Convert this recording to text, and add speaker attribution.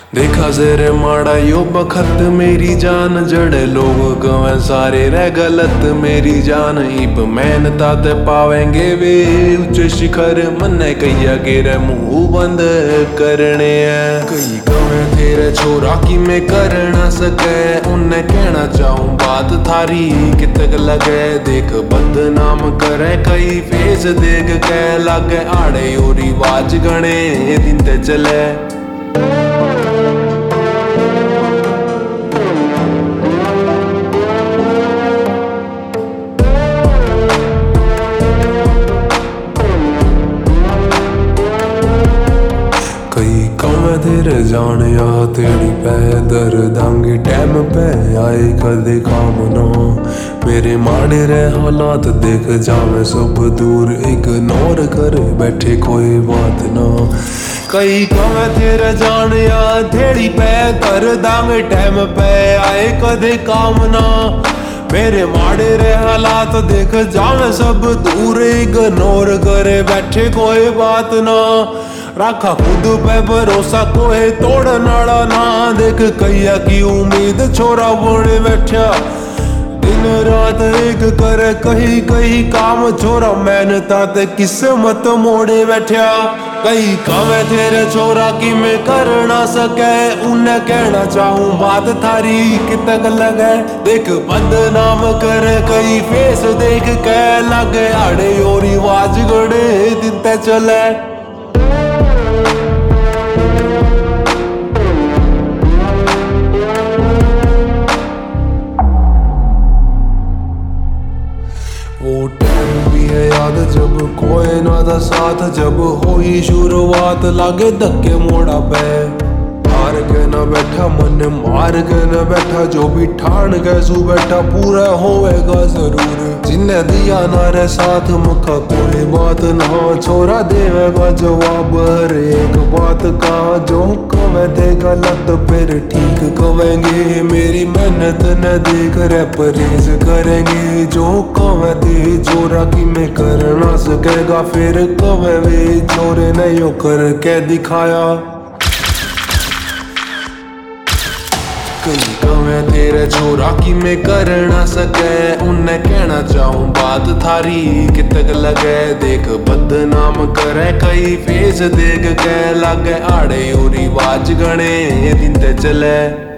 Speaker 1: देखा जेरे माड़ा यो बखत मेरी जान जड़े लोग गवे सारे रह गलत मेरी जान इब मेहनता ते पावेंगे वे ऊंचे शिखर मन्ने कैया गेरे मुंह बंद करने हैं। कई गवे तेरे छोरा की मैं कर ना सके उन्हें कहना चाहूं बात थारी कितक लगे देख बदनाम करे कई फेस देख के लगे आड़े और रिवाज गणे दिन ते चले। कई कम तेरे जान या तेरी पैदर दांगी टैम पे आए कदे काम ना मेरे माड़े रे हालात देख जावे सब दूर इग्नोर कर बैठे कोई बात ना। कई कम तेरे जान या तेरी पैदर दांगी टैम पे आए कदे काम ना मेरे माड़े रे हालात देख जावे सब दूर इग्नोर करे बैठे कोई बात ना। रखा खुद पे भरोसा कोई तोड़न वाला ना देख कैया की उम्मीद छोरा बने बैठा दिन रात एक करे कहीं कहीं काम छोरा मेहनता ते किस्मत मोड़े बैठा। कई काम तेरे छोरा की मैं कर ना सके उन्हें कहना चाहूं बात थारी कितक लगे देख बदनाम करे कई फेस देख के लगे आड़े और रिवाज गड़े दिन ते चले। वो टाइम भी है याद जब कोई ना था साथ जब हुई शुरुआत लागे धक्के मोड़ा पे हार के न बैठा मन मार के न बैठा जो भी ठान के सू बैठा पूरा होएगा जरूर जिन्हें दिया ना रे साथ मुखा कोई बात ना छोरा देवेगा जवाब हर एक बात का जो कवे दे गलत फिर ठीक कवेंगे मेरी मेहनत न देख रे परहेज करेंगे जो कवे दे जोरा की मैं कर ना सकेगा फिर कवे वे चोरे नहीं कर के दिखाया। कई कवे तेरे छोरा की मैं कर ना सके उन्हें कहना चाहूं बात थारी कितक लगे देख बदनाम करे कई फेस देख के लगे आड़े और रिवाज गणे दिन ते चले।